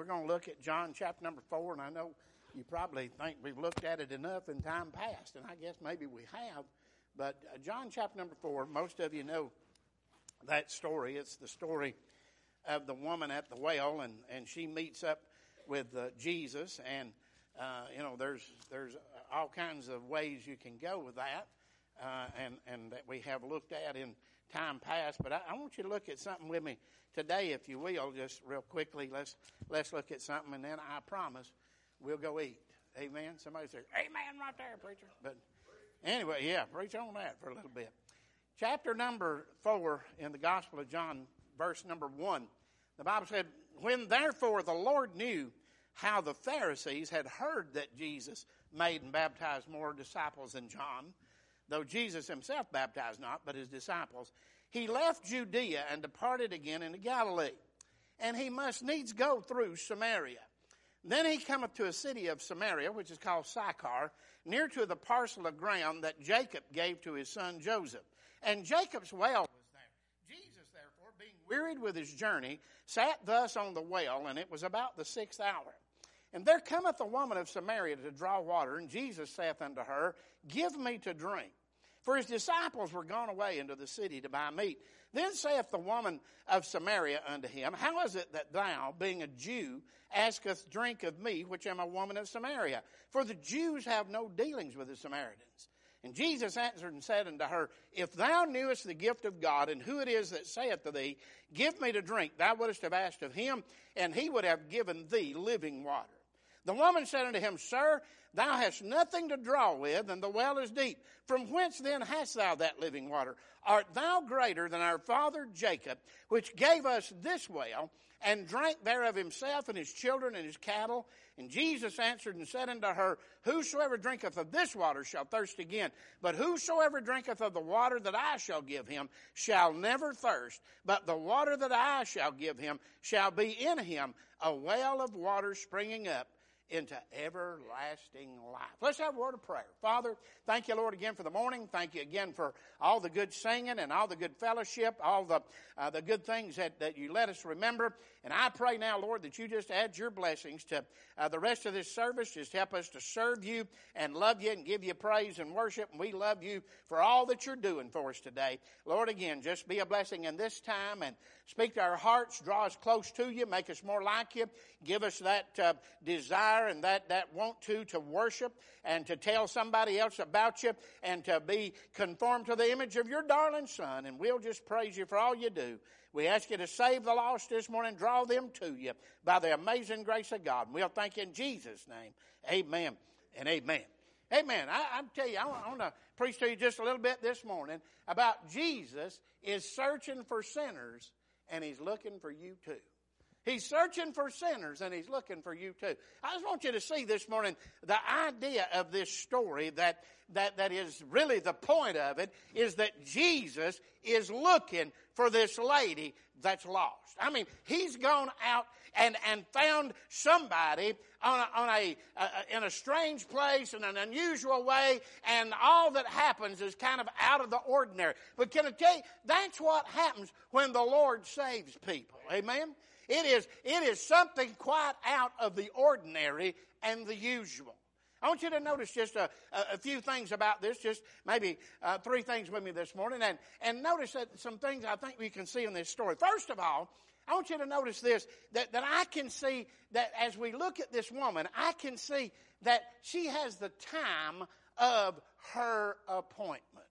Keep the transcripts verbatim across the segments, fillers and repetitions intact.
we're going to look at John chapter number four, and I know you probably think we've looked at it enough in time past, and I guess maybe we have. But uh, John chapter number four, most of you know that story. It's the story of the woman at the well, and, and she meets up with uh, Jesus, and uh, you know there's there's all kinds of ways you can go with that, uh, and and that we have looked at in time past. But I, I want you to look at something with me today, if you will, just real quickly. Let's let's look at something, and then I promise we'll go eat. Amen. Somebody says, "Amen," right there, preacher. But anyway, yeah, preach on that for a little bit. Chapter number four in the Gospel of John, verse number one. The Bible said, "When therefore the Lord knew how the Pharisees had heard that Jesus made and baptized more disciples than John, though Jesus himself baptized not, but his disciples, he left Judea and departed again into Galilee. And he must needs go through Samaria. Then he cometh to a city of Samaria, which is called Sychar, near to the parcel of ground that Jacob gave to his son Joseph. And Jacob's well was there. Jesus, therefore, being wearied with his journey, sat thus on the well, and it was about the sixth hour. And there cometh a woman of Samaria to draw water, and Jesus saith unto her, Give me to drink. For his disciples were gone away into the city to buy meat. Then saith the woman of Samaria unto him, How is it that thou, being a Jew, askest drink of me, which am a woman of Samaria? For the Jews have no dealings with the Samaritans. And Jesus answered and said unto her, If thou knewest the gift of God, and who it is that saith to thee, Give me to drink, thou wouldst have asked of him, and he would have given thee living water. The woman said unto him, Sir, thou hast nothing to draw with, and the well is deep. From whence then hast thou that living water? Art thou greater than our father Jacob, which gave us this well, and drank thereof himself and his children and his cattle? And Jesus answered and said unto her, Whosoever drinketh of this water shall thirst again. But whosoever drinketh of the water that I shall give him shall never thirst. But the water that I shall give him shall be in him a well of water springing up into everlasting life." Let's have a word of prayer. Father, thank you, Lord, again for the morning. Thank you again for all the good singing and all the good fellowship, all the uh, the good things that, that you let us remember. And I pray now, Lord, that you just add your blessings to uh, the rest of this service. Just help us to serve you and love you and give you praise and worship. And we love you for all that you're doing for us today. Lord, again, just be a blessing in this time and speak to our hearts. Draw us close to you. Make us more like you. Give us that uh, desire and that, that want to to worship and to tell somebody else about you and to be conformed to the image of your darling Son. And we'll just praise you for all you do. We ask you to save the lost this morning, draw them to you by the amazing grace of God. And we'll thank you in Jesus' name. Amen and amen. Amen. I, I tell you, I want, I want to preach to you just a little bit this morning about Jesus is searching for sinners, and he's looking for you too. He's searching for sinners, and he's looking for you too. I just want you to see this morning the idea of this story that, that, that is really the point of it is that Jesus is looking for this lady that's lost. I mean, he's gone out and, and found somebody on a, on a, uh, in a strange place in an unusual way, and all that happens is kind of out of the ordinary. But can I tell you, that's what happens when the Lord saves people. Amen? It is, it is something quite out of the ordinary and the usual. I want you to notice just a, a, a few things about this, just maybe uh, three things with me this morning, and, and notice that some things I think we can see in this story. First of all, I want you to notice this, that, that I can see that as we look at this woman, I can see that she has the time of her appointment.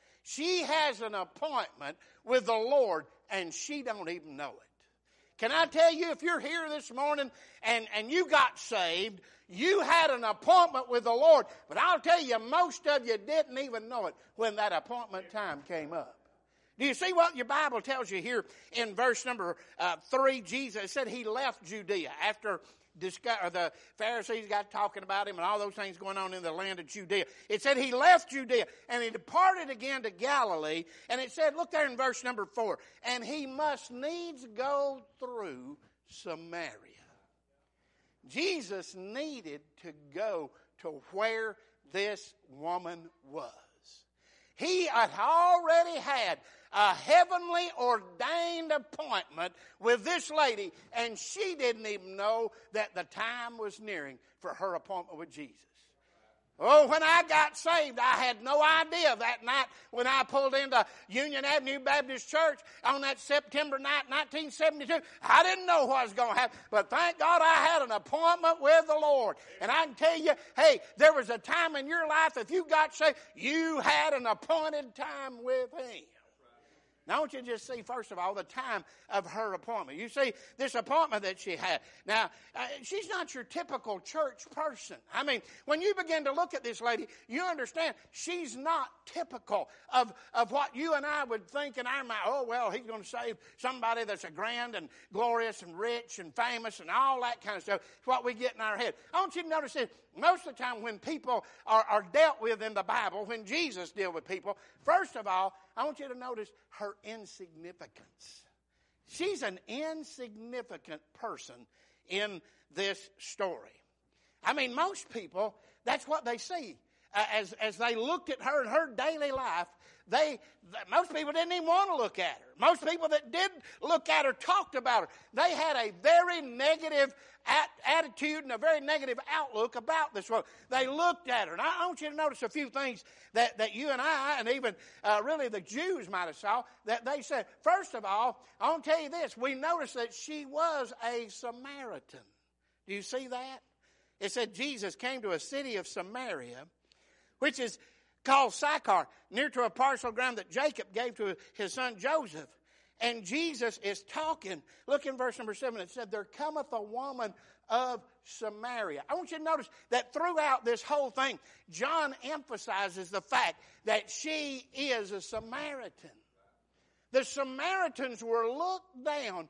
She has an appointment with the Lord, and she don't even know it. Can I tell you, if you're here this morning and, and you got saved, you had an appointment with the Lord. But I'll tell you, most of you didn't even know it when that appointment time came up. Do you see what your Bible tells you here in verse number uh, three? Jesus said he left Judea after the Pharisees got talking about him and all those things going on in the land of Judea. It said he left Judea and he departed again to Galilee. And it said, look there in verse number four, and he must needs go through Samaria. Jesus needed to go to where this woman was. He had already had a heavenly ordained appointment with this lady, and she didn't even know that the time was nearing for her appointment with Jesus. Oh, when I got saved, I had no idea that night when I pulled into Union Avenue Baptist Church on that September night, nineteen seventy-two. I didn't know what was going to happen, but thank God I had an appointment with the Lord. And I can tell you, hey, there was a time in your life, if you got saved, you had an appointed time with Him. Now, I want you to just see, first of all, the time of her appointment. You see, this appointment that she had. Now, uh, she's not your typical church person. I mean, when you begin to look at this lady, you understand she's not typical of, of what you and I would think in our mind. Oh, well, he's going to save somebody that's a grand and glorious and rich and famous and all that kind of stuff. It's what we get in our head. I want you to notice this. Most of the time when people are, are dealt with in the Bible, when Jesus dealt with people, first of all, I want you to notice her insignificance. She's an insignificant person in this story. I mean, most people, that's what they see. Uh, as, as they looked at her in her daily life, they most people didn't even want to look at her. Most people that did look at her talked about her. They had a very negative at, attitude and a very negative outlook about this woman. They looked at her. And I, I want you to notice a few things that, that you and I, and even uh, really the Jews might have saw, that they said. First of all, I want to tell you this. We noticed that she was a Samaritan. Do you see that? It said Jesus came to a city of Samaria, which is called Sychar, near to a parcel of ground that Jacob gave to his son Joseph. And Jesus is talking. Look in verse number seven. It said, there cometh a woman of Samaria. I want you to notice that throughout this whole thing, John emphasizes the fact that she is a Samaritan. The Samaritans were looked down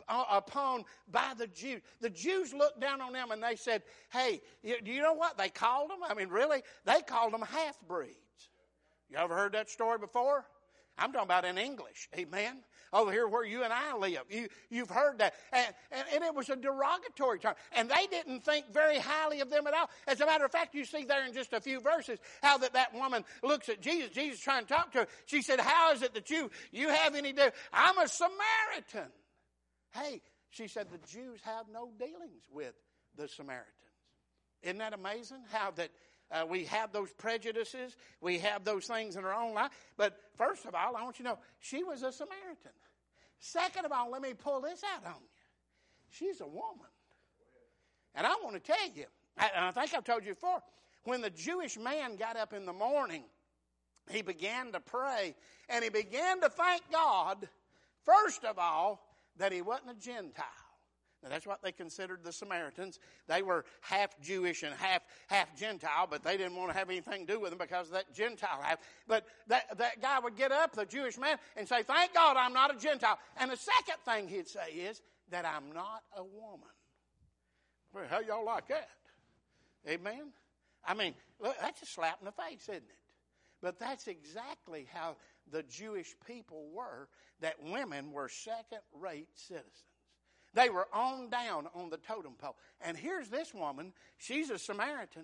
upon by the Jews. The Jews looked down on them and they said, hey, do you know what they called them? I mean, really, they called them half-breeds. You ever heard that story before? I'm talking about in English, amen? Over here where you and I live. You, you've heard that. And, and, and it was a derogatory term. And they didn't think very highly of them at all. As a matter of fact, you see there in just a few verses how that, that woman looks at Jesus. Jesus trying to talk to her. She said, how is it that you, you have any dealings? I'm a Samaritan. Hey, she said, the Jews have no dealings with the Samaritans. Isn't that amazing? How that uh, we have those prejudices. We have those things in our own life. But first of all, I want you to know, she was a Samaritan. Second of all, let me pull this out on you. She's a woman. And I want to tell you, and I think I've told you before, when the Jewish man got up in the morning, he began to pray, and he began to thank God, first of all, that he wasn't a Gentile. Now, that's what they considered the Samaritans. They were half Jewish and half half Gentile, but they didn't want to have anything to do with them because of that Gentile half. But that, that guy would get up, the Jewish man, and say, thank God I'm not a Gentile. And the second thing he'd say is that I'm not a woman. Well, how y'all like that? Amen? I mean, look, that's a slap in the face, isn't it? But that's exactly how the Jewish people were, that women were second-rate citizens. They were on down on the totem pole. And here's this woman. She's a Samaritan.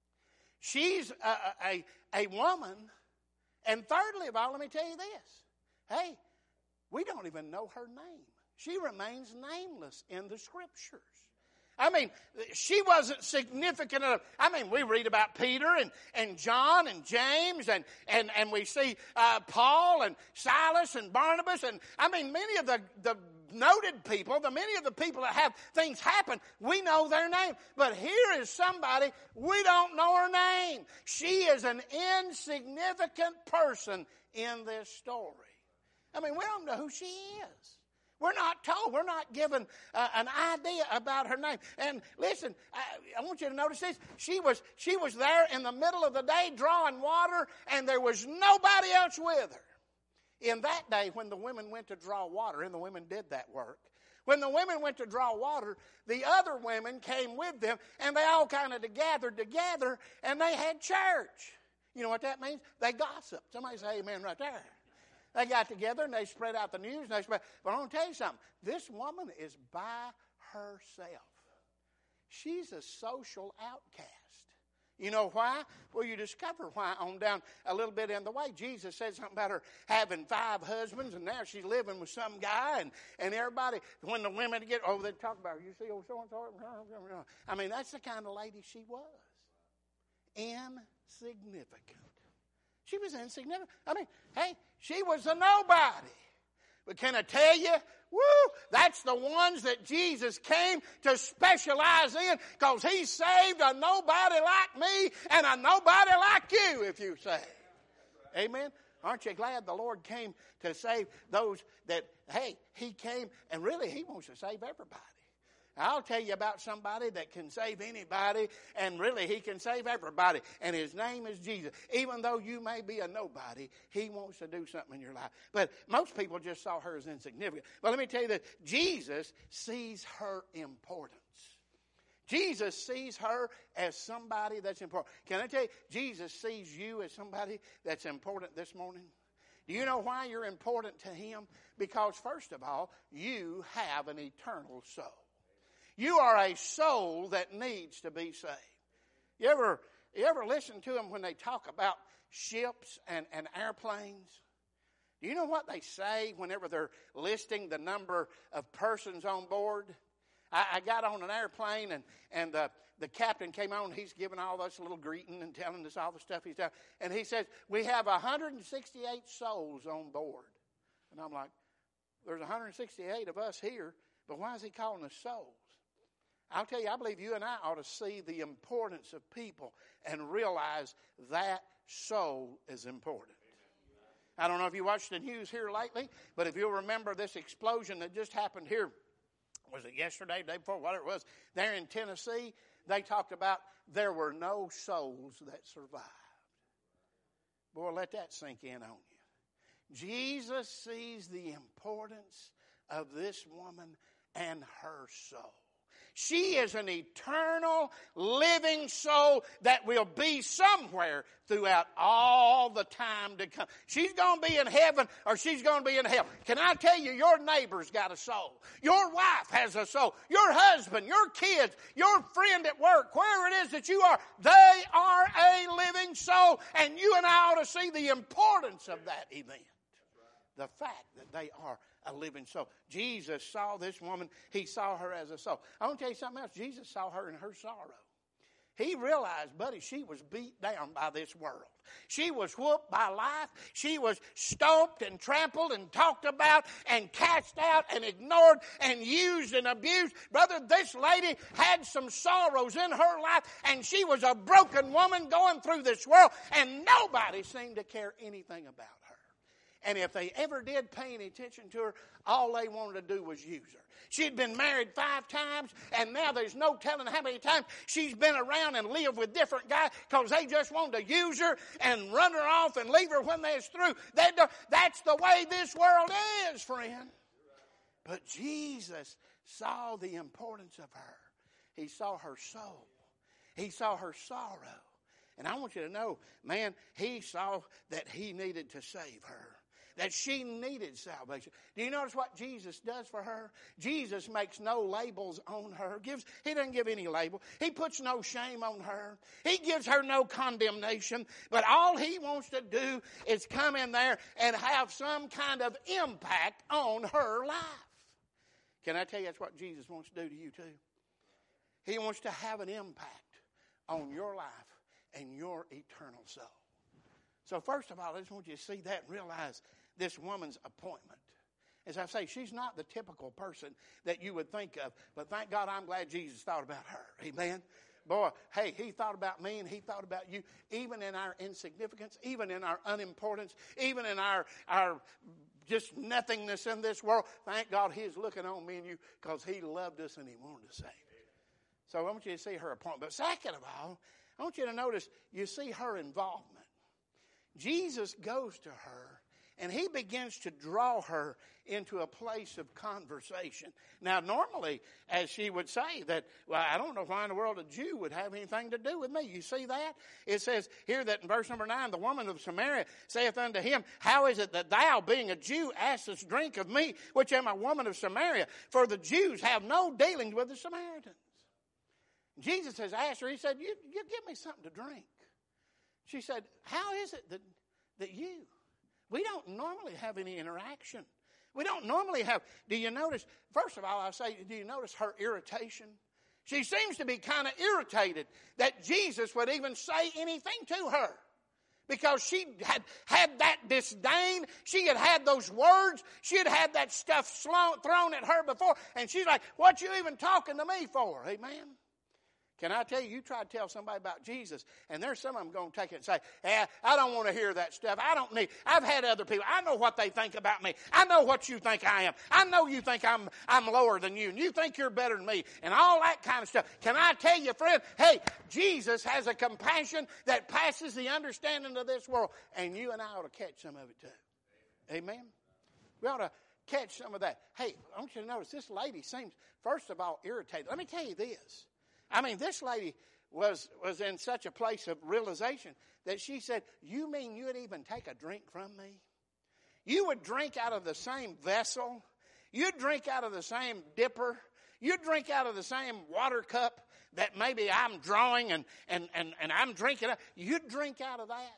She's a, a, a woman. And thirdly of all, let me tell you this. Hey, we don't even know her name. She remains nameless in the Scriptures. I mean, she wasn't significant enough. I mean, we read about Peter and, and John and James, and, and, and we see uh, Paul and Silas and Barnabas. And I mean, many of the, the noted people, the many of the people that have things happen, we know their name. But here is somebody, we don't know her name. She is an insignificant person in this story. I mean, we don't know who she is. We're not told. We're not given uh, an idea about her name. And listen, I, I want you to notice this. She was, she was there in the middle of the day drawing water, and there was nobody else with her. In that day, when the women went to draw water, and the women did that work, when the women went to draw water, the other women came with them, and they all kind of gathered together, and they had church. You know what that means? They gossiped. Somebody say amen right there. They got together and they spread out the news. And they spread, but I want to tell you something. This woman is by herself. She's a social outcast. You know why? Well, you discover why on down a little bit in the way. Jesus said something about her having five husbands, and now she's living with some guy, and, and everybody, when the women get, oh, they talk about her. You see, oh, so-and-so. I mean, that's the kind of lady she was. Insignificant. She was insignificant. I mean, hey, she was a nobody. But can I tell you, woo, that's the ones that Jesus came to specialize in, because he saved a nobody like me and a nobody like you, if you say. Amen? Aren't you glad the Lord came to save those that, hey, he came, and really he wants to save everybody. I'll tell you about somebody that can save anybody, and really he can save everybody, and his name is Jesus. Even though you may be a nobody, he wants to do something in your life. But most people just saw her as insignificant. But let me tell you that Jesus sees her importance. Jesus sees her as somebody that's important. Can I tell you, Jesus sees you as somebody that's important this morning? Do you know why you're important to him? Because first of all, you have an eternal soul. You are a soul that needs to be saved. You ever, you ever listen to them when they talk about ships and, and airplanes? Do you know what they say whenever they're listing the number of persons on board? I, I got on an airplane, and, and the, the captain came on. He's giving all us a little greeting and telling us all the stuff he's done. And he says, we have one hundred sixty-eight souls on board. And I'm like, there's one hundred sixty-eight of us here, but why is he calling us souls? I'll tell you, I believe you and I ought to see the importance of people and realize that soul is important. I don't know if you watched the news here lately, but if you'll remember this explosion that just happened here, was it yesterday, day before, whatever it was, there in Tennessee, they talked about there were no souls that survived. Boy, let that sink in on you. Jesus sees the importance of this woman and her soul. She is an eternal, living soul that will be somewhere throughout all the time to come. She's going to be in heaven or she's going to be in hell. Can I tell you, your neighbor's got a soul. Your wife has a soul. Your husband, your kids, your friend at work, wherever it is that you are, they are a living soul. And you and I ought to see the importance of that event. The fact that they are a living soul. Jesus saw this woman. He saw her as a soul. I want to tell you something else. Jesus saw her in her sorrow. He realized, buddy, she was beat down by this world. She was whooped by life. She was stomped and trampled and talked about and cast out and ignored and used and abused. Brother, this lady had some sorrows in her life, and she was a broken woman going through this world, and nobody seemed to care anything about her. And if they ever did pay any attention to her, all they wanted to do was use her. She'd been married five times, and now there's no telling how many times she's been around and lived with different guys because they just wanted to use her and run her off and leave her when they're through. They do, that's the way this world is, friend. But Jesus saw the importance of her. He saw her soul. He saw her sorrow. And I want you to know, man, he saw that he needed to save her. That she needed salvation. Do you notice what Jesus does for her? Jesus makes no labels on her. Gives, he doesn't give any label. He puts no shame on her. He gives her no condemnation. But all he wants to do is come in there and have some kind of impact on her life. Can I tell you that's what Jesus wants to do to you too? He wants to have an impact on your life and your eternal soul. So first of all, I just want you to see that and realize this woman's appointment. As I say, she's not the typical person that you would think of, but thank God I'm glad Jesus thought about her. Amen? Boy, hey, he thought about me and he thought about you, even in our insignificance, even in our unimportance, even in our, our just nothingness in this world. Thank God he's looking on me and you because he loved us and he wanted to save us. So I want you to see her appointment. But second of all, I want you to notice you see her involvement. Jesus goes to her and he begins to draw her into a place of conversation. Now, normally, as she would say that, well, I don't know why in the world a Jew would have anything to do with me. You see that? It says here that in verse number nine, the woman of Samaria saith unto him, how is it that thou, being a Jew, askest drink of me, which am a woman of Samaria? For the Jews have no dealings with the Samaritans. Jesus has asked her, he said, you, you give me something to drink. She said, how is it that, that you, we don't normally have any interaction. We don't normally have, do you notice, first of all, I say, do you notice her irritation? She seems to be kind of irritated that Jesus would even say anything to her. Because she had had that disdain. She had had those words. She had had that stuff thrown at her before. And she's like, what you even talking to me for? Amen. Can I tell you, you try to tell somebody about Jesus, and there's some of them going to take it and say, yeah, I don't want to hear that stuff. I don't need, I've had other people. I know what they think about me. I know what you think I am. I know you think I'm, I'm lower than you, and you think you're better than me, and all that kind of stuff. Can I tell you, friend, hey, Jesus has a compassion that passes the understanding of this world, and you and I ought to catch some of it too. Amen? We ought to catch some of that. Hey, I want you to notice, this lady seems, first of all, irritated. Let me tell you this. I mean, this lady was, was in such a place of realization that she said, you mean you'd even take a drink from me? You would drink out of the same vessel. You'd drink out of the same dipper. You'd drink out of the same water cup that maybe I'm drawing and, and, and, and I'm drinking. You'd drink out of that.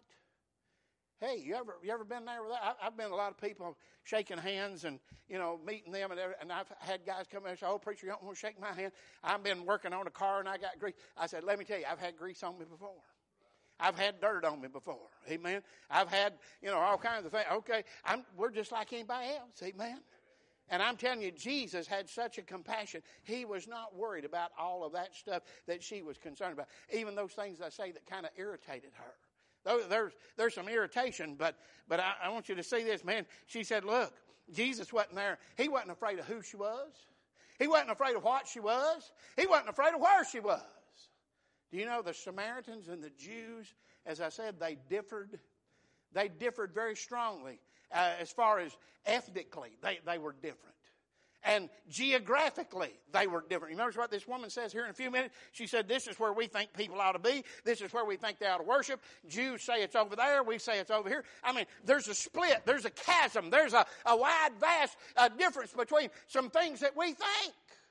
Hey, you ever you ever been there with that? I, I've been a lot of people shaking hands and, you know, meeting them, and, and I've had guys come in and say, oh, preacher, you don't want to shake my hand. I've been working on a car and I got grease. I said, let me tell you, I've had grease on me before. I've had dirt on me before. Amen. I've had, you know, all kinds of things. Okay, I'm, we're just like anybody else. Amen. And I'm telling you, Jesus had such a compassion. He was not worried about all of that stuff that she was concerned about. Even those things I say that kind of irritated her. There's, there's some irritation, but, but I, I want you to see this, man. She said, look, Jesus wasn't there. He wasn't afraid of who she was. He wasn't afraid of what she was. He wasn't afraid of where she was. Do you know the Samaritans and the Jews, as I said, they differed. They differed very strongly uh, as far as ethnically. They, they were different. And geographically, they were different. You notice what this woman says here in a few minutes? She said, this is where we think people ought to be. This is where we think they ought to worship. Jews say it's over there. We say it's over here. I mean, there's a split. There's a chasm. There's a, a wide, vast uh, difference between some things that we think.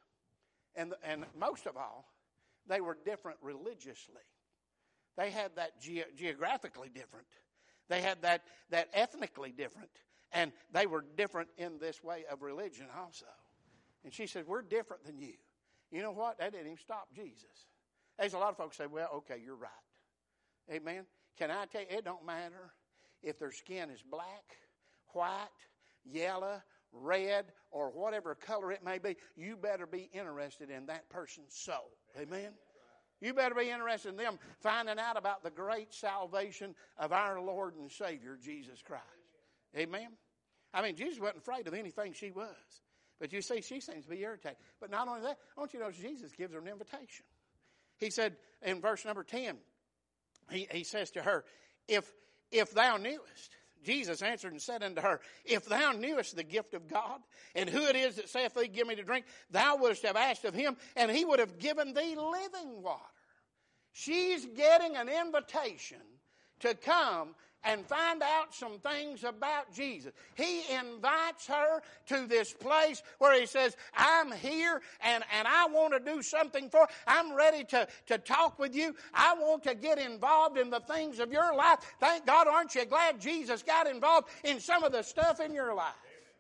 And, and most of all, they were different religiously. They had that ge- geographically different. They had that, that ethnically different. And they were different in this way of religion also. And she said, we're different than you. You know what? That didn't even stop Jesus. There's a lot of folks say, well, okay, you're right. Amen. Can I tell you, it don't matter if their skin is black, white, yellow, red, or whatever color it may be. You better be interested in that person's soul. Amen. You better be interested in them finding out about the great salvation of our Lord and Savior, Jesus Christ. Amen. I mean, Jesus wasn't afraid of anything she was. But you see, she seems to be irritated. But not only that, I want you to notice Jesus gives her an invitation. He said in verse number ten, he, he says to her, if, if thou knewest, Jesus answered and said unto her, if thou knewest the gift of God, and who it is that saith thee, give me to drink, thou wouldst have asked of him, and he would have given thee living water. She's getting an invitation to come and find out some things about Jesus. He invites her to this place where he says, I'm here and, and I want to do something for you. I'm ready to, to talk with you. I want to get involved in the things of your life. Thank God, aren't you glad Jesus got involved in some of the stuff in your life?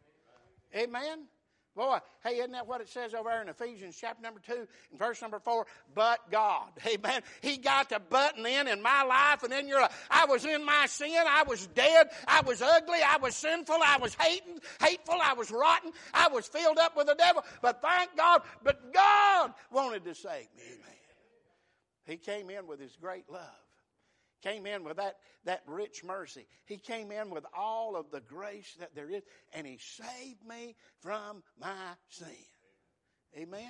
Amen. Amen. Boy, hey, isn't that what it says over there in Ephesians chapter number two and verse number four? But God. Amen. He got to button in in my life and in your life. I was in my sin. I was dead. I was ugly. I was sinful. I was hating, hateful. I was rotten. I was filled up with the devil. But thank God, but God wanted to save me. Amen. He came in with his great love. Came in with that, that rich mercy. He came in with all of the grace that there is, and he saved me from my sin. Amen?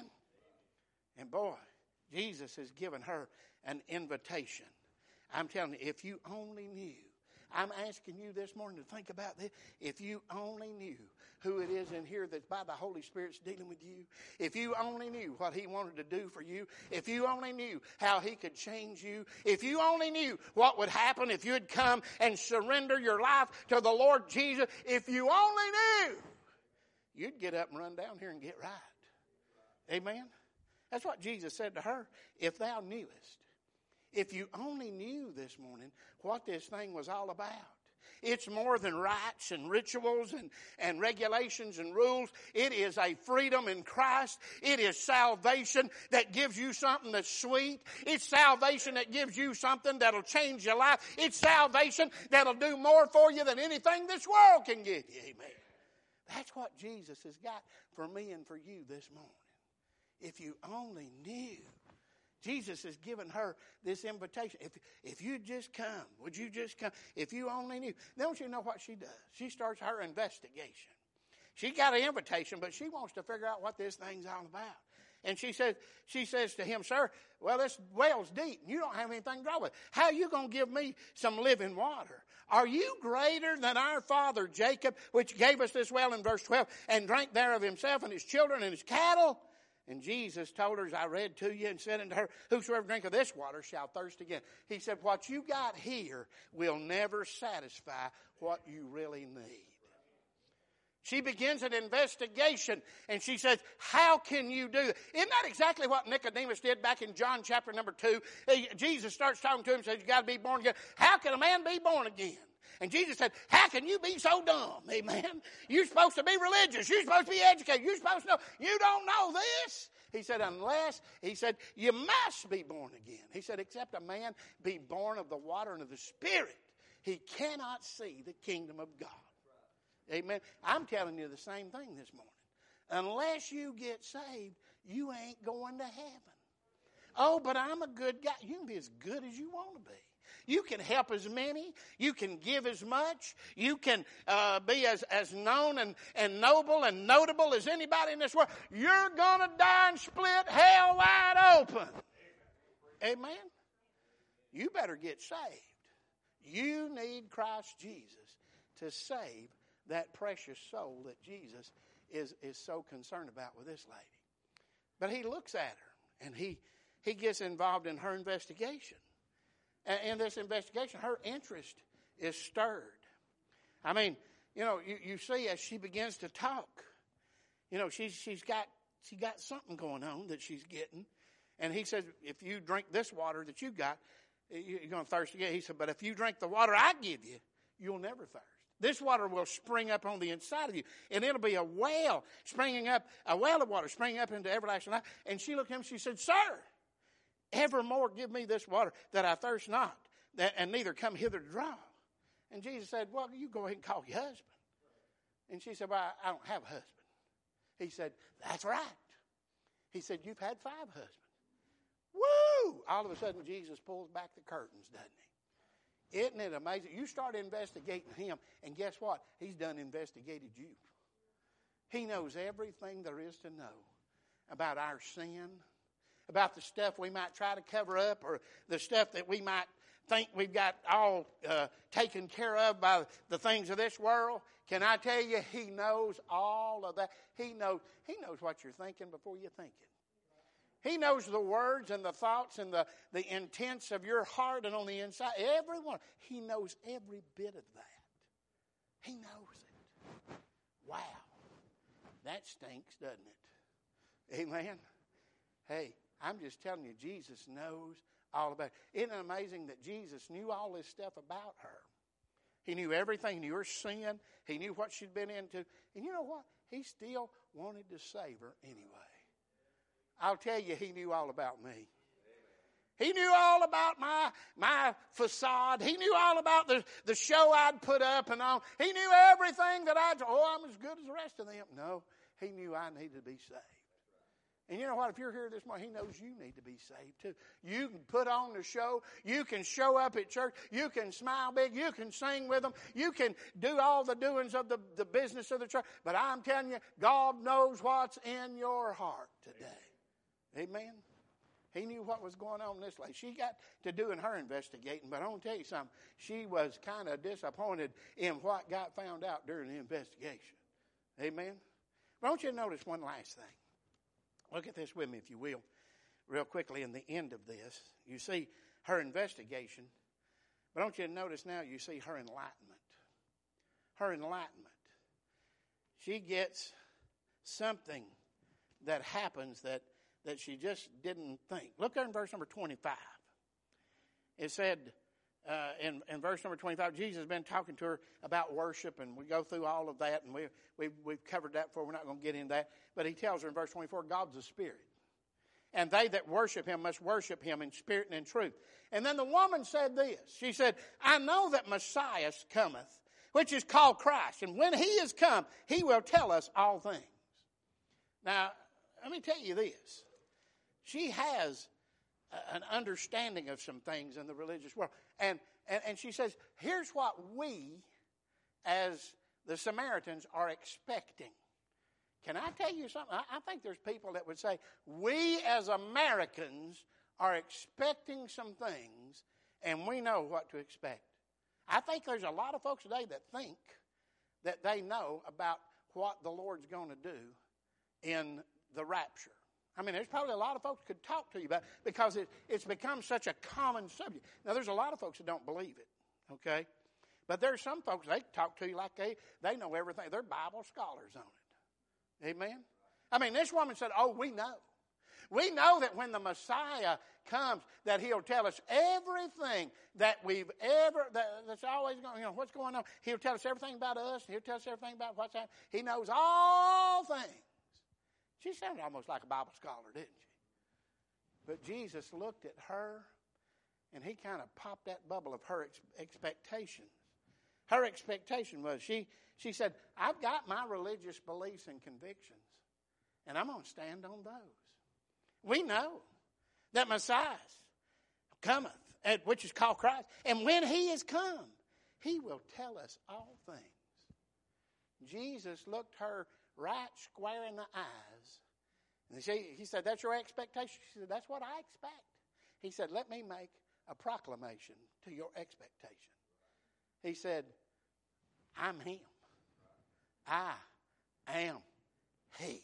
And boy, Jesus has given her an invitation. I'm telling you, if you only knew, I'm asking you this morning to think about this. If you only knew who it is in here that's by the Holy Spirit's dealing with you, if you only knew what he wanted to do for you, if you only knew how he could change you, if you only knew what would happen if you'd come and surrender your life to the Lord Jesus, if you only knew, you'd get up and run down here and get right. Amen? That's what Jesus said to her. If thou knewest, if you only knew this morning what this thing was all about. It's more than rites and rituals and, and regulations and rules. It is a freedom in Christ. It is salvation that gives you something that's sweet. It's salvation that gives you something that'll change your life. It's salvation that'll do more for you than anything this world can give you. Amen. That's what Jesus has got for me and for you this morning. If you only knew. Jesus has given her this invitation. If, if you just come, would you just come? If you only knew. Don't you know what she does? She starts her investigation. She got an invitation, but she wants to figure out what this thing's all about. And she says, she says to him, sir, well, this well's deep, and you don't have anything to draw with. How are you going to give me some living water? Are you greater than our father Jacob, which gave us this well in verse twelve, and drank thereof himself and his children and his cattle? And Jesus told her, as I read to you, and said unto her, whosoever drinketh this water shall thirst again. He said, what you got here will never satisfy what you really need. She begins an investigation, and she says, how can you do it? Isn't that exactly what Nicodemus did back in John chapter number two? He, Jesus starts talking to him and says, you got to be born again. How can a man be born again? And Jesus said, how can you be so dumb? Amen. You're supposed to be religious. You're supposed to be educated. You're supposed to know. You don't know this. He said, unless, he said, you must be born again. He said, except a man be born of the water and of the Spirit, he cannot see the kingdom of God. Amen. I'm telling you the same thing this morning. Unless you get saved, you ain't going to heaven. Oh, but I'm a good guy. You can be as good as you want to be. You can help as many. You can give as much. You can uh, be as, as known and, and noble and notable as anybody in this world. You're going to die and split hell wide open. Amen? You better get saved. You need Christ Jesus to save that precious soul that Jesus is, is so concerned about with this lady. But he looks at her, and he, he gets involved in her investigation. In this investigation, her interest is stirred. I mean, you know, you, you see as she begins to talk, you know, she's she's got she got something going on that she's getting. And he says, if you drink this water that you got, you're going to thirst again. He said, but if you drink the water I give you, you'll never thirst. This water will spring up on the inside of you, and it'll be a well springing up, a well of water springing up into everlasting life. And she looked at him, she said, sir, evermore give me this water that I thirst not, that, and neither come hither to draw. And Jesus said, well, you go ahead and call your husband. And she said, well, I don't have a husband. He said, that's right. He said, you've had five husbands. Woo! All of a sudden, Jesus pulls back the curtains, doesn't he? Isn't it amazing? You start investigating him, and guess what? He's done investigated you. He knows everything there is to know about our sin, about the stuff we might try to cover up, or the stuff that we might think we've got all uh, taken care of by the things of this world. Can I tell you, he knows all of that. He knows, he knows what you're thinking before you think it. He knows the words and the thoughts and the, the intents of your heart and on the inside. Everyone. He knows every bit of that. He knows it. Wow. That stinks, doesn't it? Amen. Hey, I'm just telling you, Jesus knows all about it. Isn't it amazing that Jesus knew all this stuff about her? He knew everything. He knew her sin. He knew what she'd been into. And you know what? He still wanted to save her anyway. I'll tell you, he knew all about me. He knew all about my my facade. He knew all about the, the show I'd put up and all. He knew everything that I'd, oh, I'm as good as the rest of them. No, he knew I needed to be saved. And you know what? If you're here this morning, he knows you need to be saved too. You can put on the show. You can show up at church. You can smile big. You can sing with them. You can do all the doings of the, the business of the church. But I'm telling you, God knows what's in your heart today. Amen? He knew what was going on in this lady. She got to doing her investigating, but I want to tell you something. She was kind of disappointed in what got found out during the investigation. Amen? But I want you to notice one last thing. Look at this with me, if you will, real quickly in the end of this. You see her investigation, but I want you to notice now you see her enlightenment. Her enlightenment. She gets something that happens that, that she just didn't think. Look there in verse number twenty-five. It said uh, in, in verse number twenty-five, Jesus has been talking to her about worship, and we go through all of that, and we, we, we've covered that before. We're not going to get into that. But he tells her in verse twenty-four, God's a spirit. And they that worship him must worship him in spirit and in truth. And then the woman said this. She said, I know that Messiah cometh, which is called Christ. And when he is come, he will tell us all things. Now, let me tell you this. She has an understanding of some things in the religious world. And, and, and she says, here's what we, as the Samaritans, are expecting. Can I tell you something? I, I think there's people that would say, we as Americans are expecting some things, and we know what to expect. I think there's a lot of folks today that think that they know about what the Lord's going to do in the rapture. I mean, there's probably a lot of folks could talk to you about it because it, it's become such a common subject. Now, there's a lot of folks that don't believe it, okay? But there's some folks, they talk to you like they, they know everything. They're Bible scholars on it. Amen? I mean, this woman said, oh, we know. We know that when the Messiah comes, that he'll tell us everything that we've ever, that, that's always going, you know, what's going on. He'll tell us everything about us. He'll tell us everything about what's happening. He knows all things. She sounded almost like a Bible scholar, didn't she? But Jesus looked at her, and he kind of popped that bubble of her ex- expectations. Her expectation was, she, she said, I've got my religious beliefs and convictions, and I'm going to stand on those. We know that Messiah cometh, which is called Christ, and when he is come, he will tell us all things. Jesus looked her right square in the eyes. And she, he said, that's your expectation? She said, that's what I expect. He said, let me make a proclamation to your expectation. He said, I'm him. I am he.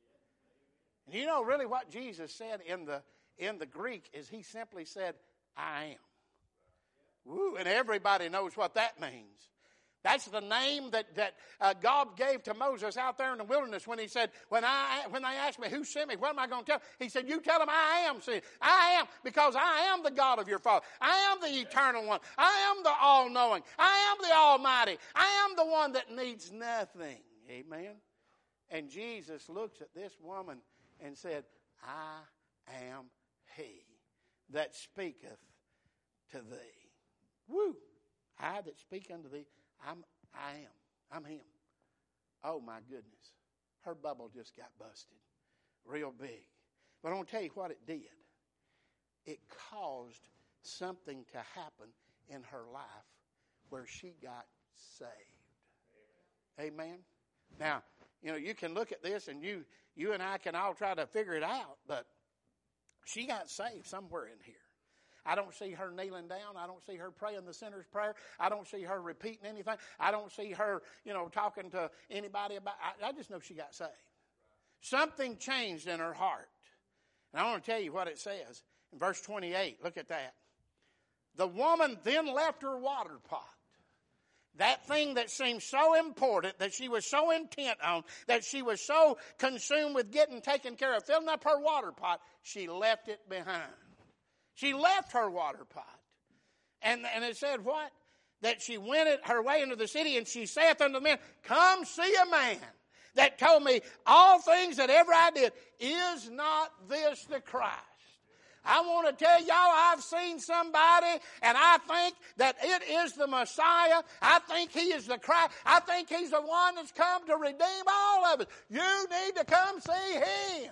And you know really what Jesus said in the in the Greek is he simply said, I am. Woo, and everybody knows what that means. That's the name that, that uh, God gave to Moses out there in the wilderness when he said, when I when they asked me, who sent me, what am I going to tell them? He said, you tell them I am sent. I am, because I am the God of your father. I am the eternal one. I am the all-knowing. I am the almighty. I am the one that needs nothing. Amen? And Jesus looks at this woman and said, I am he that speaketh to thee. Woo! I that speak unto thee, I'm, I am. I'm him. Oh, my goodness. Her bubble just got busted real big. But I want to tell you what it did. It caused something to happen in her life where she got saved. Amen? Now, you know, you can look at this and you, you and I can all try to figure it out, but she got saved somewhere in here. I don't see her kneeling down. I don't see her praying the sinner's prayer. I don't see her repeating anything. I don't see her, you know, talking to anybody about I, I just know she got saved. Something changed in her heart. And I want to tell you what it says in verse twenty-eight. Look at that. The woman then left her water pot. That thing that seemed so important, that she was so intent on, that she was so consumed with getting taken care of, filling up her water pot, she left it behind. She left her water pot. And, and it said what? That she went her way into the city, and she saith unto the men, come see a man that told me all things that ever I did. Is not this the Christ? I want to tell y'all, I've seen somebody, and I think that it is the Messiah. I think he is the Christ. I think he's the one that's come to redeem all of us. You need to come see him.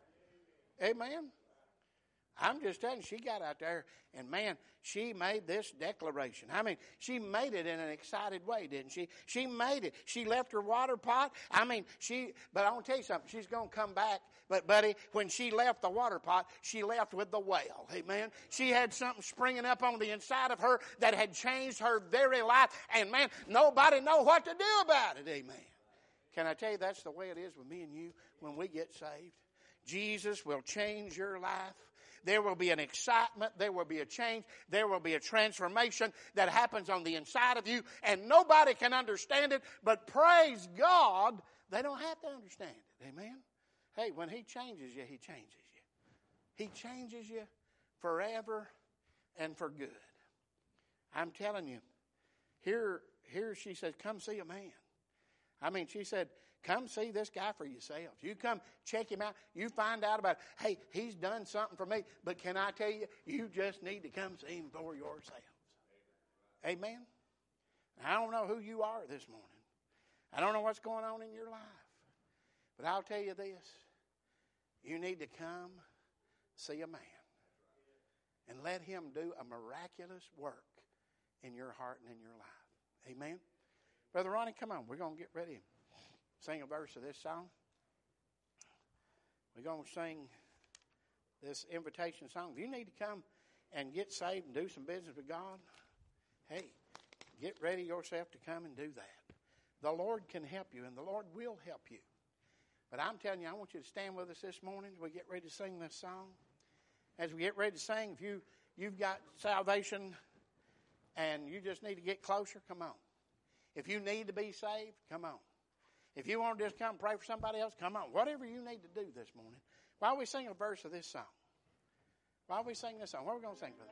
Amen. I'm just telling you, she got out there, and man, she made this declaration. I mean, she made it in an excited way, didn't she? She made it. She left her water pot. I mean, she, but I want to tell you something. She's going to come back. But, buddy, when she left the water pot, she left with the well. Amen. She had something springing up on the inside of her that had changed her very life. And, man, nobody know what to do about it. Amen. Can I tell you that's the way it is with me and you when we get saved? Jesus will change your life. There will be an excitement. There will be a change. There will be a transformation that happens on the inside of you. And nobody can understand it. But praise God, they don't have to understand it. Amen. Hey, when he changes you, he changes you. He changes you forever and for good. I'm telling you, here, here she said, come see a man. I mean, she said, come see this guy for yourselves. You come check him out. You find out about, hey, he's done something for me. But can I tell you, you just need to come see him for yourselves. Amen? I don't know who you are this morning. I don't know what's going on in your life. But I'll tell you this. You need to come see a man. And let him do a miraculous work in your heart and in your life. Amen? Brother Ronnie, come on. We're going to get ready and sing a verse of this song. We're going to sing this invitation song. If you need to come and get saved and do some business with God, hey, get ready yourself to come and do that. The Lord can help you, and the Lord will help you. But I'm telling you, I want you to stand with us this morning as we get ready to sing this song. As we get ready to sing, if you, you've got salvation and you just need to get closer, come on. If you need to be saved, come on. If you want to just come pray for somebody else, come on. Whatever you need to do this morning. While we sing a verse of this song. While we sing this song, what are we going to sing, brother?